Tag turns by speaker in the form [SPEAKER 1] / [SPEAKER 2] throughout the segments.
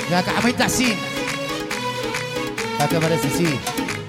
[SPEAKER 1] ياك عمي تحسين ياك مرسسي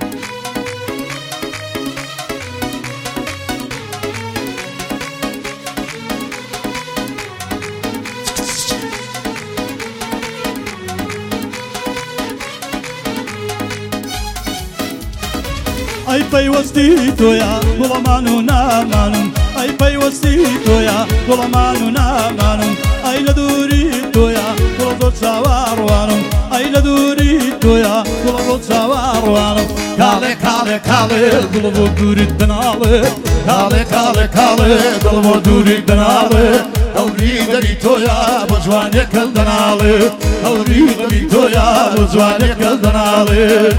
[SPEAKER 2] أي بيوستيتو يا ظلمانو نامانو أي بيوستيتو يا ظلمانو نامانو أي لدوريتو يا ظلمت سواروانو أي لدوريتو يا ظلمت سواروانو كالي كالي كالي ظلمو دوري الدنالي كالي كالي كالي ظلمو دوري الدنالي أوري دريتو يا بجوانك الدنالي أوري دريتو يا بجوانك الدنالي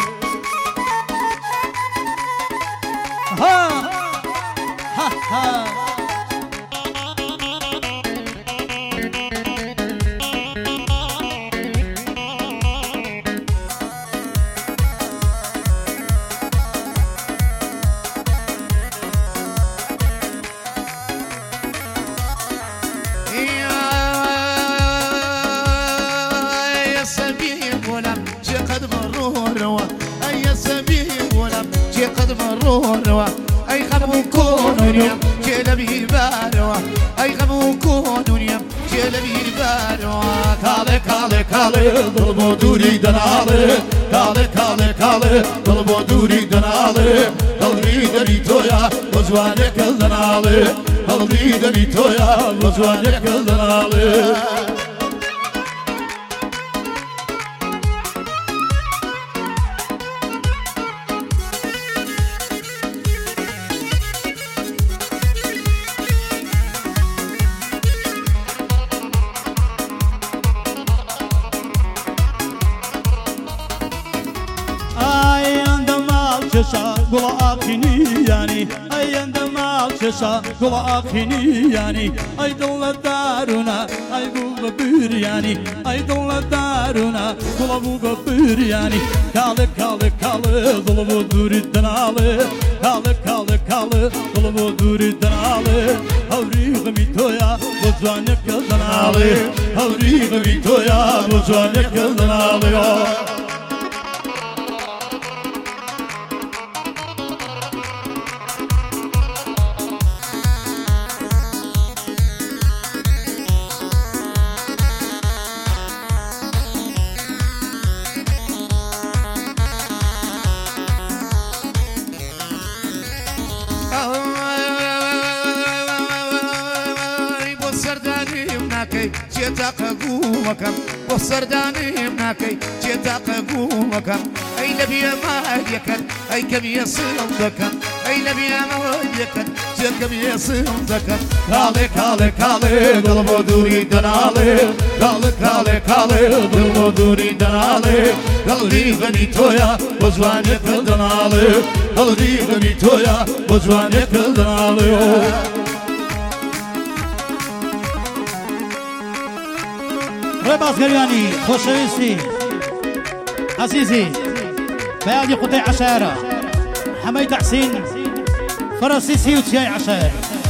[SPEAKER 2] ها ها ها
[SPEAKER 1] يا سبيب ولم جي قد مرور يا سبيب ولم جي قد مرور أي خبو كونون يم جيل بيباروا أي خبو كونون يم جيل بيباروا
[SPEAKER 2] كالي كالي كالي ضربو دوري دنالي كالي كالي كالي ضربو دوري دنالي قلبي دريتو يا وجوانك الدنالي قلبي دريتو يا وجوانك الدنالي قول آخيني يعني أي عندما ششا قول آخيني يعني أي دول دارنا أي قول بير يعني أي دول دارنا قول أبو بير يعني كالي كالي كالي ظلمو دوري الدنالي كالي كالي كالي ظلمو دوري الدنالي هوري غميتويا وجوانك الدنالي هوري غميتويا وجوانك الدنالي
[SPEAKER 1] جيتاق قومكم والسرداني مناكي جيتاق قومكم أي نبي ما يكن أي كم يصندكم أي نبي ما يكن جيكم يصندكم
[SPEAKER 2] كالي كالي كالي قلبو دوري دنالي كالي كالي كالي قلبو دوري دنالي قلبي غنيتويا وجوانك الدنالي قلبي غنيتويا وجوانك الدنالي
[SPEAKER 3] رباط قرياني خوشويستي عزيزي بيادي قطيع عشارة حميد حسين فرنسيسي وتياي عشارة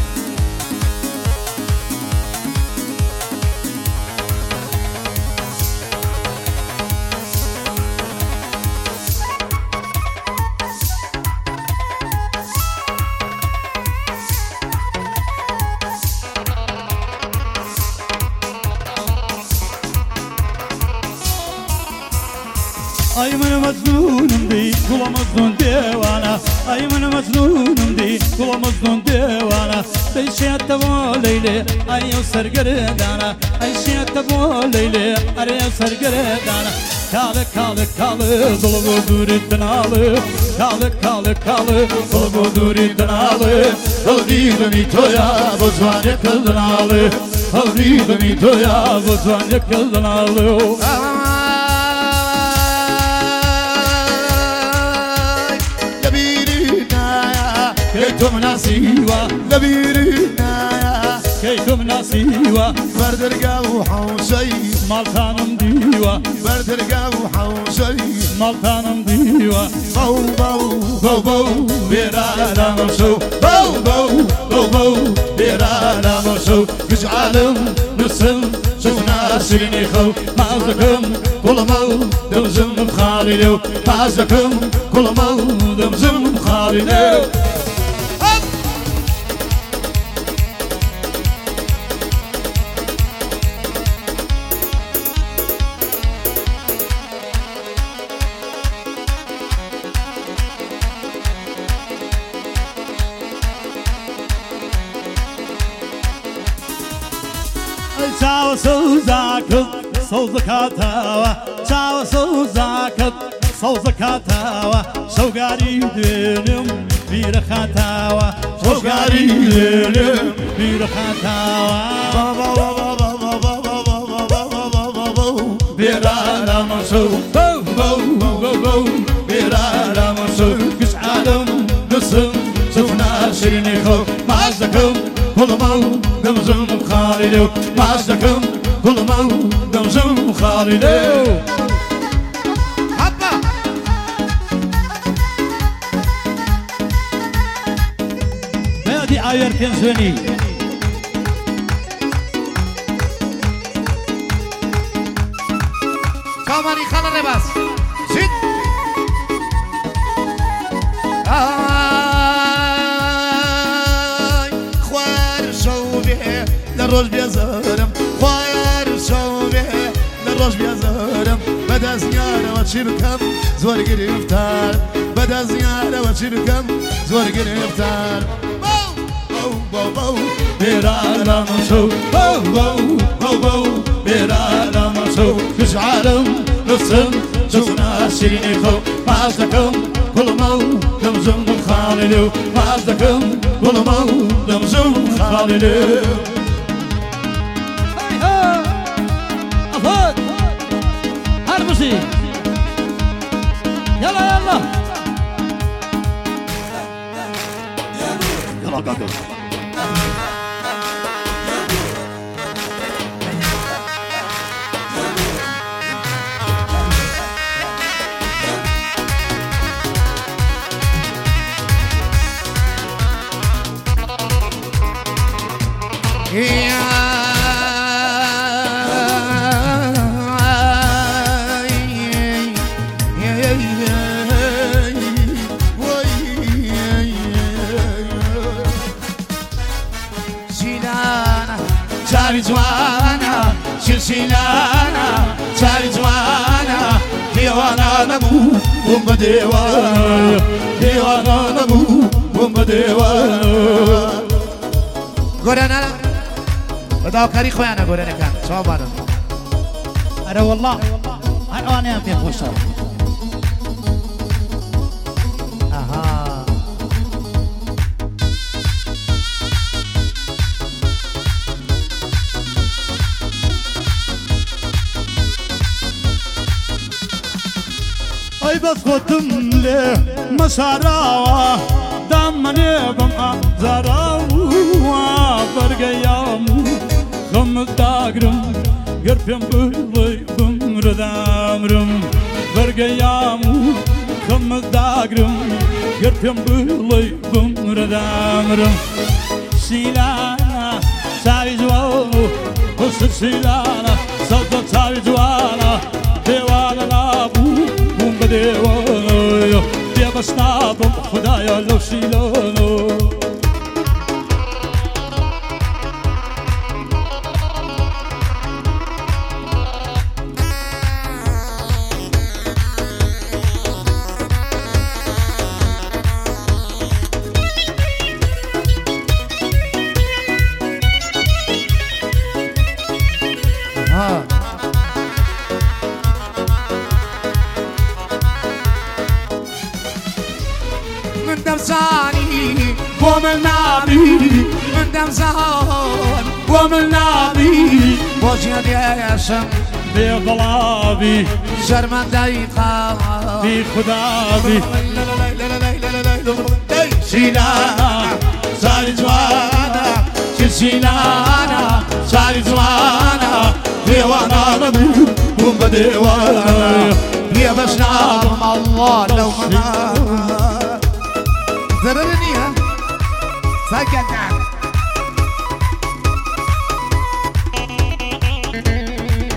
[SPEAKER 2] أي من مجنون بي كل مجنون ديوانا أي من مجنون بي كل مجنون ديوانا بيشي أتبو ليلي أي سرقردانا أي شي أتبو ليلي أي سرقردانا كالي كالي كالي ظلمو دوري الدنالي كالي كالي كالي ظلمو دوري الدنالي قلبي غنيتويا بجوانك الدنالي قلبي غنيتويا بجوانك الدنالي كيتم ناسيوا لبيرنا كيتم ناسيوا
[SPEAKER 1] بردرقا وحوشي
[SPEAKER 2] مالتانم ديوا
[SPEAKER 1] بردرقا وحوشي
[SPEAKER 2] مالتانم ديوا
[SPEAKER 1] بو بو
[SPEAKER 2] بو بو بيرانا مشو بو بو بو بو بيرانا مشو مش عالم نسل شفنا شريني خو مازكم كل مو دمزم بخالي مازكم كل مو دمزم بخالي Ciao Suzakut, Sozakatawa, Ciao Suzakut, Sozakatawa, Sogari dilim, Virakatawa, Sogari dilim, Virakatawa, Viraramasu, Viraramasu, Kis'adam, Nusum, Sufna Shiriniho, Mazakum, Hulamo, دمزم خالدو معزكم كل مو دمزم خالدو
[SPEAKER 1] حبا
[SPEAKER 3] نادي عاير كنزوني
[SPEAKER 1] كاماني خالا رباس زيد للروج بيزارم خوار شوبه للروج بيزارم بدا زيارة وتشبكم زور قريفتار بدا زيارة وتشبكم زور قريفتار بو بو بو
[SPEAKER 2] بيرانا مشو بو بو بو بو بيرانا مشو كش عالم نصم شفنا شيريني خو معزكم كل مو دمزم خالدو معزكم كل مو دمزم خالدو
[SPEAKER 3] هربسي يلا يلا يلا قاقل
[SPEAKER 2] جوانا شلشلانا شاري جوانا ديوانا نبو ومبديوانا ديوانا نبو ومبديوانا
[SPEAKER 1] قرانا بداو كاري خويانا قرانا كان شو بارد
[SPEAKER 3] أنا والله أنا في خوشة أي بس قدم له مسارا دامني بمع زراوا برقيامو خم داغرم قربيم بلي بمردامرم برقيامو خم داغرم قربيم بلي بمردامرم سيلانا ساري جوالو وصل سيلانا صوت ساري جوانا ديوانا نابو ديوانا يا بسنابم خدايا لو شيلانو
[SPEAKER 1] من دمساني ومن نابي من دمسان ومن نابي وجهد ياسم
[SPEAKER 2] بظلابي
[SPEAKER 1] شرمان دايقا
[SPEAKER 2] في خدابي سيلانا ساري جوانا سيلانا ساري جوانا ديوانا نبو ومبديوانا
[SPEAKER 1] يا بشنابم الله لو منا ضررني ها سكت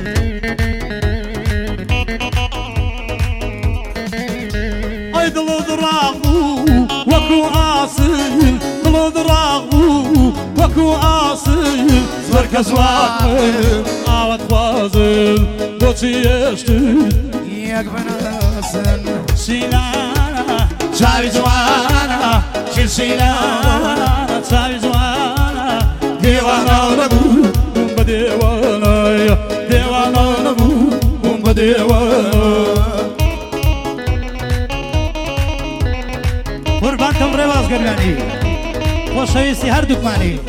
[SPEAKER 2] دراغبو وكو عاصي دلو دراغبو وكو عاصي زرك زواقم عوض خوازم بوچي يشتي
[SPEAKER 1] يقبنسن
[SPEAKER 2] شيلانا شاوي جوانا شيل شيلانا شاوي جوانا ديوانا نبو بديوانا ديوانا نبو بديوانا قربان تم رواز گرگانی خوشویستی هر دکمانی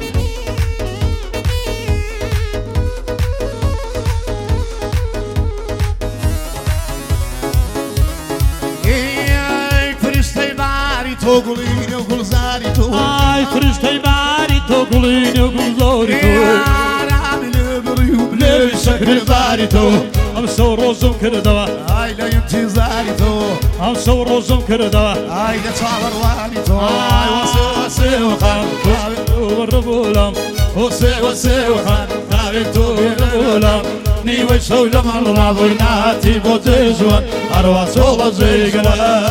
[SPEAKER 1] تو گلین و گلزاری تو
[SPEAKER 2] آی فرشته باری تو گلین و گلزاری تو
[SPEAKER 1] یارم لبری و
[SPEAKER 2] لوی شکر داری تو ام سو روزم کردوا
[SPEAKER 1] ای لا انتظاری تو
[SPEAKER 2] ام سو روزم کردوا
[SPEAKER 1] ای لا تاوروانی تو
[SPEAKER 2] آی واسه و خان تو ربولم واسه و خان تو ربولم نیوی شولم الله برناتی بوتجوان اروا سولا زیگنا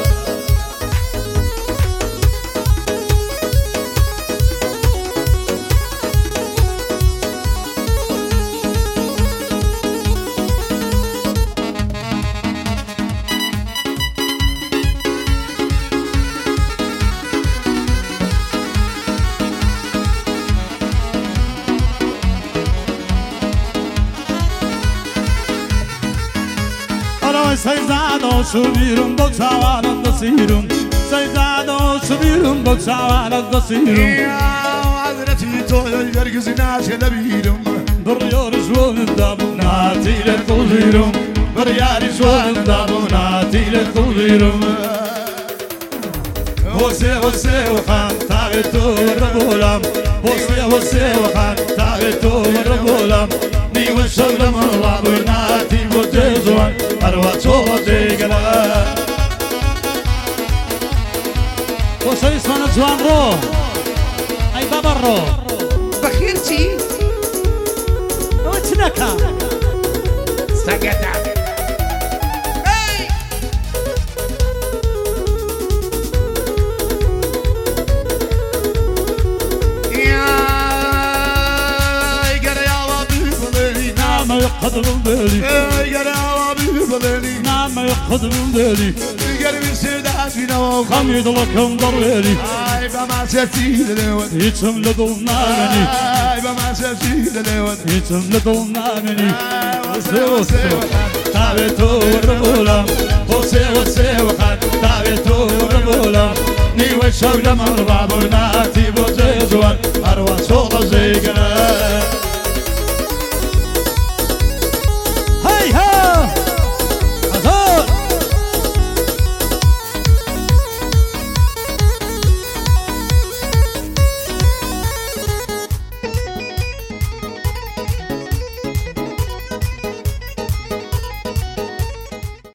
[SPEAKER 2] سيزادو شبيرم بوكساوانا دسيرم سيزادو شبيرم بوكساوانا دسيرم
[SPEAKER 1] يا حضرتي تو يرجز ناس لبيرم
[SPEAKER 2] بريار شوان دابوناتي للقليرم بريار شوان دابوناتي للقليرم وسي وخان تاغتو ربولم وسي وخان تاغتو ربولم نيوان شغلم الله برناتي بوتزوان أروى صوبة زيقلا وسي اسمنا جوان رو أي بابا رو
[SPEAKER 1] بخيرتي
[SPEAKER 2] وچنكا
[SPEAKER 1] سكتا
[SPEAKER 2] يقدم بالي
[SPEAKER 1] يا ربي بلالي
[SPEAKER 2] نعم يقدم بالي
[SPEAKER 1] قلبي سيدات فينا
[SPEAKER 2] خميد لكم ضريلي
[SPEAKER 1] اي بما سيتي للود
[SPEAKER 2] يتم لضمناني
[SPEAKER 1] اي بما سيتي للود
[SPEAKER 2] يتم لضمناني وسي تابتو الربولم وسي وخان تابتو الربولم نيوي شولا من بابوناتي بوزيزوان أروى صوت زيقنا